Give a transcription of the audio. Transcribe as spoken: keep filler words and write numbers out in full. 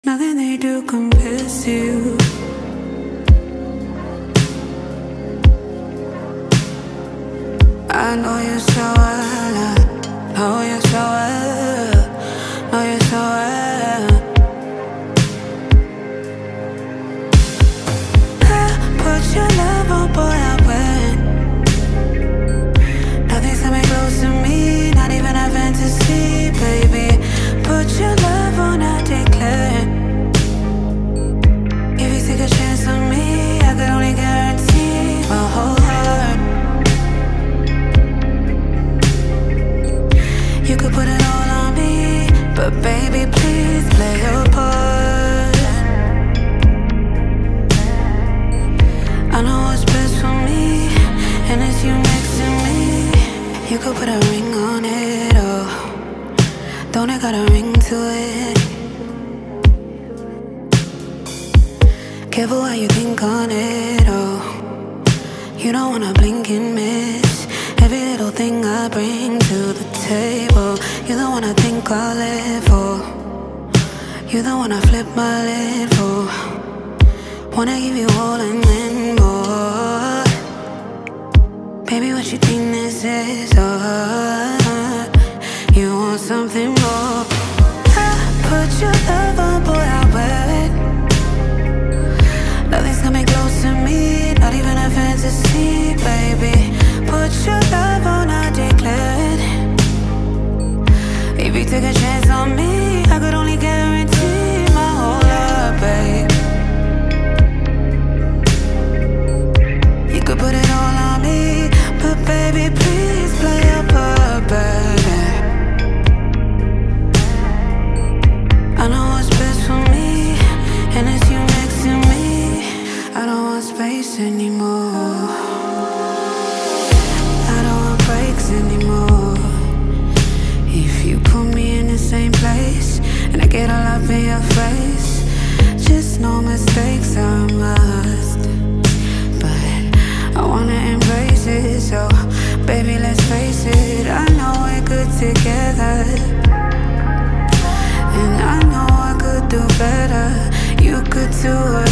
Nothing they do compares to you. I know you so well, I know you so well, know you so well. I put your love on, boy, I win. Nothing's coming close to me, not even a fantasy, baby. Put your love on, I declare. If you take a chance on me, I could only guarantee my whole heart. You could put it all on me, but baby, please play your part. I know what's best for me, and it's you next to me. You could put a ring on it, oh, don't it got a ring to it? Careful how you think on it, oh, you don't wanna blink and miss every little thing I bring to the table. You're the one I think I'll live for. You're the one I flip my lid for. Wanna give you all and then more. Baby, what you think this is? Oh, you want something more? I put your love on, boy, I wear it. Nothing's coming close to me, not even a fantasy, baby. Put your love on, I declare it. If you take a chance on me, I could only guarantee my whole heart, babe. You could put it all on me, but baby, please play your part, baby. I know what's best for me, and it's you next to me. I don't want space anymore. I don't want breaks anymore. If you put me in the same place and I get all up in your face, just no mistakes are a must. But I wanna embrace it, so baby, let's face it. I know we're good together, and I know I could do better. You could too.